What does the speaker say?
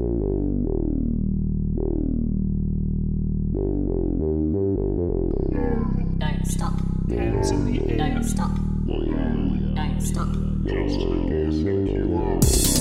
Don't stop. Hands in the air. Don't stop. Don't stop. Just when you think you are.